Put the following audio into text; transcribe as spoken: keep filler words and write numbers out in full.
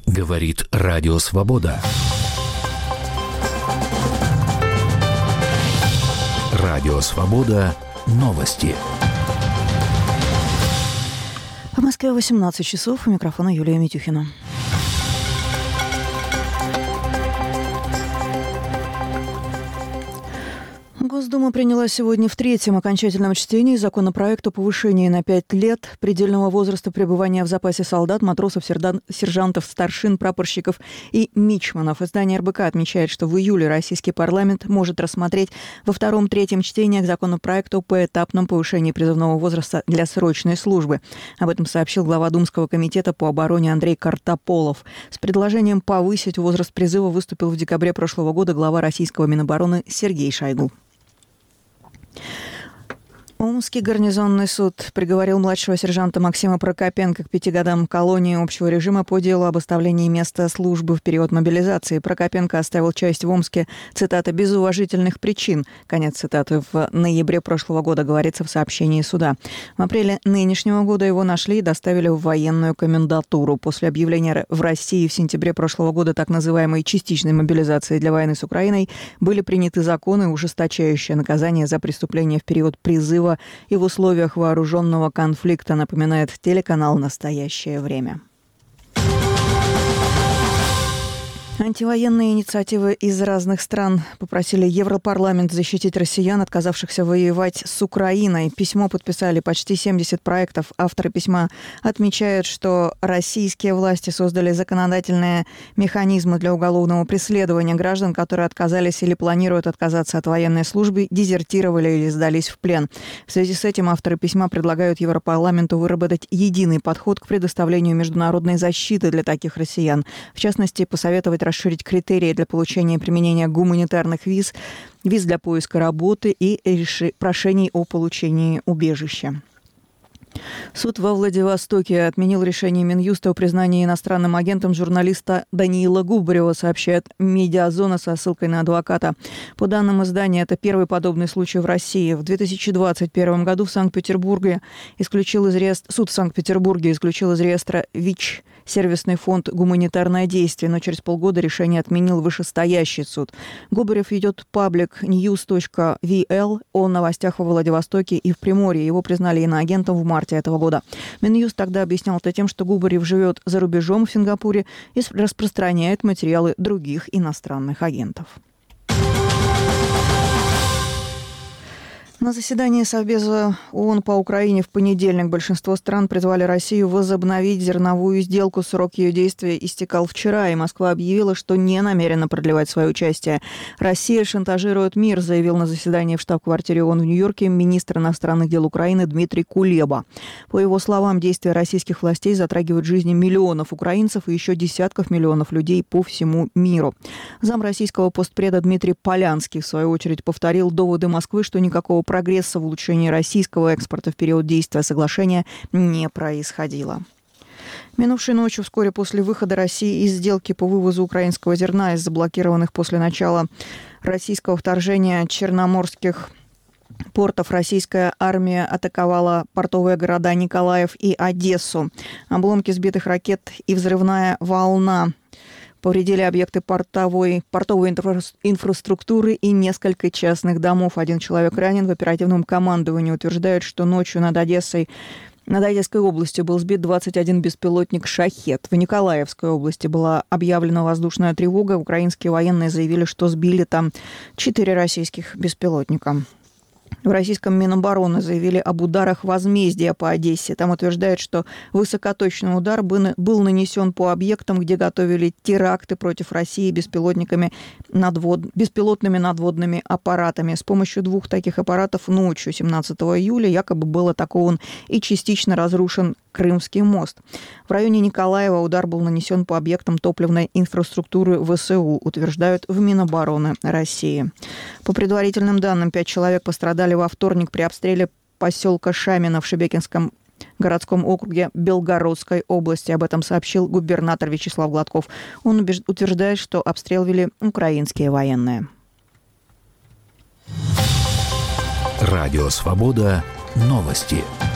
Говорит Радио Свобода. Радио Свобода. Новости. В Москве восемнадцать часов. У микрофона Юлия Митюхина. Госдума приняла сегодня в третьем окончательном чтении законопроект о повышении на пять лет предельного возраста пребывания в запасе солдат, матросов, сержантов, старшин, прапорщиков и мичманов. Издание эр бэ ка отмечает, что в июле российский парламент может рассмотреть во втором-третьем чтениях законопроект о поэтапном повышении призывного возраста для срочной службы. Об этом сообщил глава Думского комитета по обороне Андрей Картополов. С предложением повысить возраст призыва выступил в декабре прошлого года глава российского Минобороны Сергей Шойгу. Омский гарнизонный суд приговорил младшего сержанта Максима Прокопенко к пяти годам колонии общего режима по делу об оставлении места службы в период мобилизации. Прокопенко оставил часть в Омске, цитата, «без уважительных причин». Конец цитаты. В ноябре прошлого года говорится в сообщении суда. В апреле нынешнего года его нашли и доставили в военную комендатуру. После объявления в России в сентябре прошлого года так называемой частичной мобилизации для войны с Украиной были приняты законы, ужесточающие наказание за преступления в период призыва и в условиях вооруженного конфликта, напоминает телеканал «Настоящее время». Антивоенные инициативы из разных стран попросили Европарламент защитить россиян, отказавшихся воевать с Украиной. Письмо подписали почти семьдесят проектов. Авторы письма отмечают, что российские власти создали законодательные механизмы для уголовного преследования граждан, которые отказались или планируют отказаться от военной службы, дезертировали или сдались в плен. В связи с этим авторы письма предлагают Европарламенту выработать единый подход к предоставлению международной защиты для таких россиян. В частности, посоветовать расширить критерии для получения и применения гуманитарных виз, виз для поиска работы и реши, прошений о получении убежища. Суд во Владивостоке отменил решение Минюста о признании иностранным агентом журналиста Даниила Губарева, сообщает «Медиазона» со ссылкой на адвоката. По данным издания, это первый подобный случай в России. В две тысячи двадцать первом году в Санкт-Петербурге исключил из реестра, суд в Санкт-Петербурге исключил из реестра ВИЧ сервисный фонд «Гуманитарное действие», но через полгода решение отменил вышестоящий суд. Губарев ведет паблик ньюс точка ви эл о новостях во Владивостоке и в Приморье. Его признали иноагентом в марте этого года. Минюст тогда объяснял это тем, что Губарев живет за рубежом в Сингапуре и распространяет материалы других иностранных агентов. На заседании Совбеза ООН по Украине в понедельник большинство стран призвали Россию возобновить зерновую сделку. Срок ее действия истекал вчера, и Москва объявила, что не намерена продлевать свое участие. «Россия шантажирует мир», заявил на заседании в штаб-квартире ООН в Нью-Йорке министр иностранных дел Украины Дмитрий Кулеба. По его словам, действия российских властей затрагивают жизни миллионов украинцев и еще десятков миллионов людей по всему миру. Зам российского постпреда Дмитрий Полянский, в свою очередь, повторил доводы Москвы, что никакого прогресса в улучшении российского экспорта в период действия соглашения не происходило. Минувшей ночью, вскоре после выхода России из сделки по вывозу украинского зерна из заблокированных после начала российского вторжения черноморских портов, российская армия атаковала портовые города Николаев и Одессу. Обломки сбитых ракет и взрывная волна повредили объекты портовой, портовой инфра- инфраструктуры и несколько частных домов. Один человек ранен. В оперативном командовании утверждают, что ночью над Одессой, над Одесской областью был сбит двадцать один беспилотник «Шахед». В Николаевской области была объявлена воздушная тревога. Украинские военные заявили, что сбили там четыре российских беспилотника. В российском Минобороны заявили об ударах возмездия по Одессе. Там утверждают, что высокоточный удар был нанесен по объектам, где готовили теракты против России беспилотниками надвод... беспилотными надводными аппаратами. С помощью двух таких аппаратов ночью семнадцатого июля якобы был атакован и частично разрушен Крымский мост. В районе Николаева удар был нанесен по объектам топливной инфраструктуры вэ эс у, утверждают в Минобороны России. По предварительным данным, пять человек пострадали во вторник при обстреле поселка Шамино в Шебекинском городском округе Белгородской области. Об этом сообщил губернатор Вячеслав Гладков. Он убеж... утверждает, что обстрел вели украинские военные. Радио Свобода. Новости.